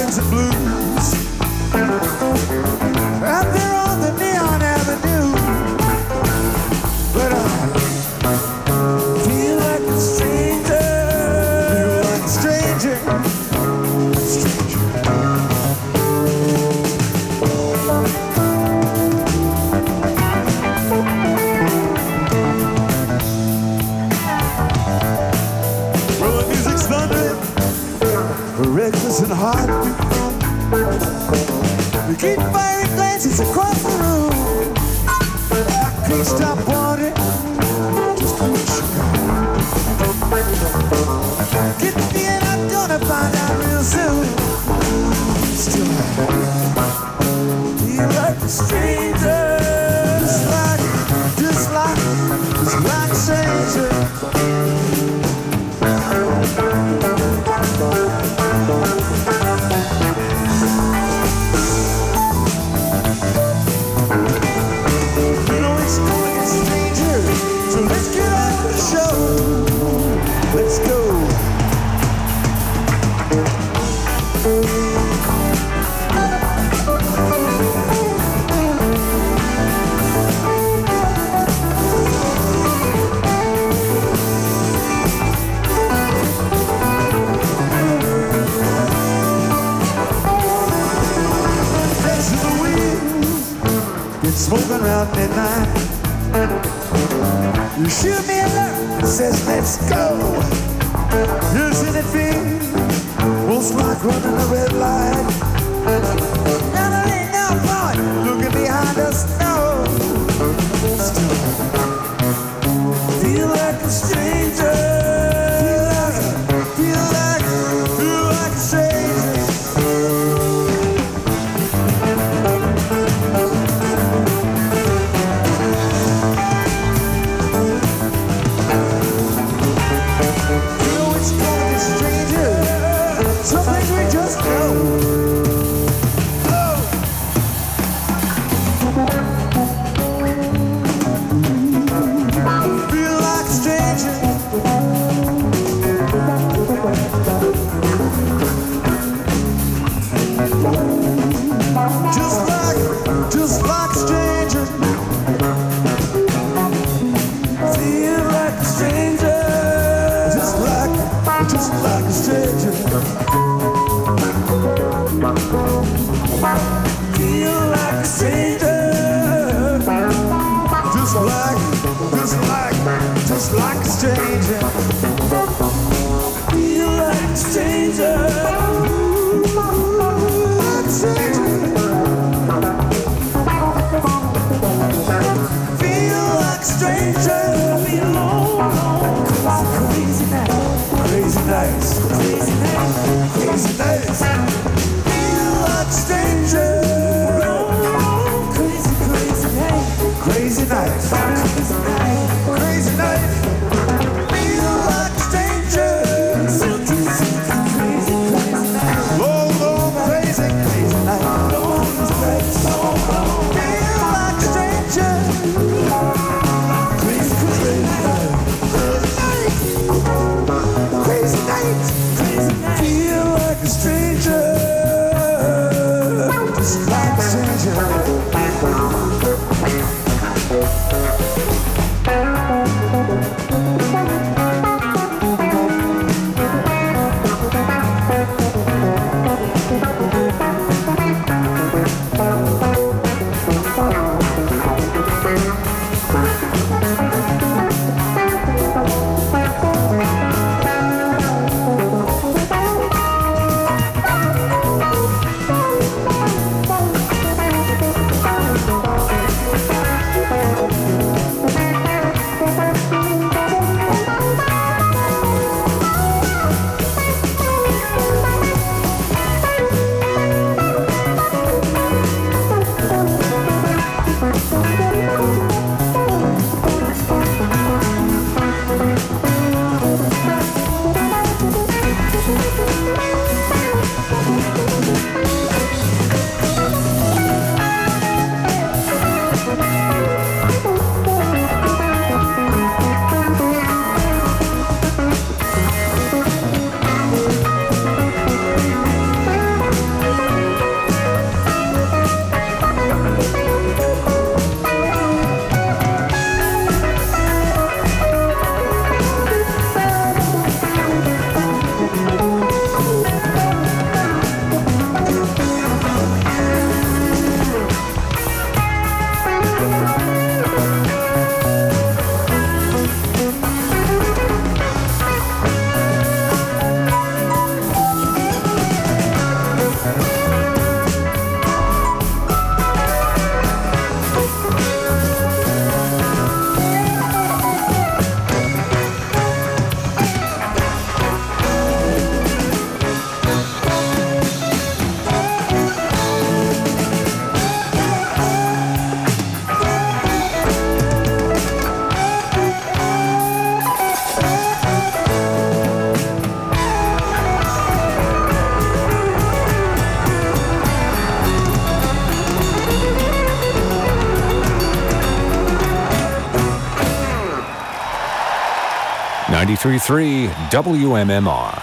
rhythms and blues out there on the Neon Avenue. But I feel like a stranger, feel like a stranger, stranger. Well, the music's thundering, we're reckless and hot. We keep firing glances across the room. I can't stop wanting just to let you go. Get me and I'm gonna find out real soon. Still feel like a stranger, just like a stranger. Let's go. Dancing the wheels, get smoking around midnight. You shoot me a look, says let's go. Isn't it feel? Most like running a red light. Now there ain't no point looking behind us, no. Still feel like a stranger. Feel like a stranger. Some things we just know. Oh. Feel like a stranger. Just like a stranger. Feel like a stranger. Just like a stranger. Feel like a stranger, just like a stranger. Feel like a stranger, like a stranger. Feel like a stranger, feel alone. Crazy nights, crazy nights, crazy nights, crazy nights. Stranger, crazy, crazy night, crazy night, crazy night. Feel like a stranger, silky, silky, crazy, crazy night. Long, long, crazy, crazy night. Long, crazy, long, long. Feel like a stranger, crazy, crazy night, crazy night, crazy night. Feel like a stranger. Like a stranger. 93.3 WMMR.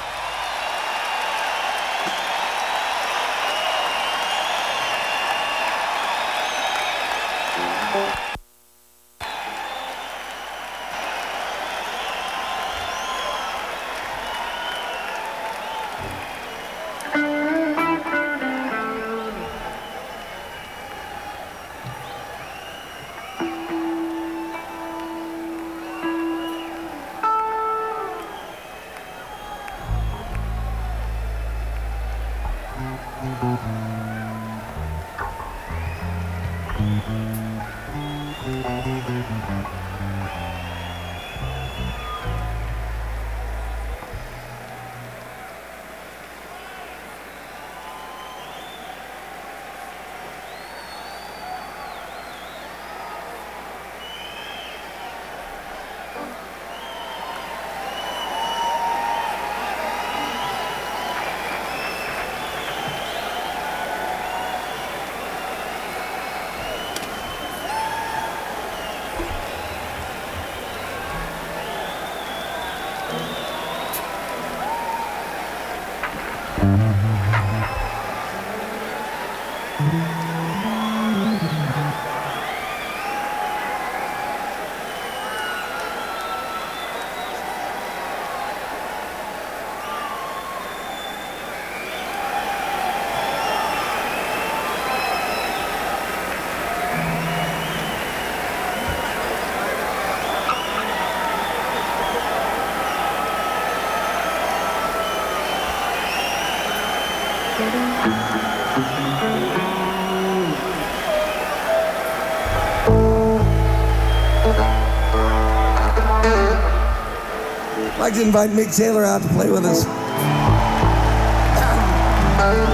I'd like to invite Mick Taylor out to play with us.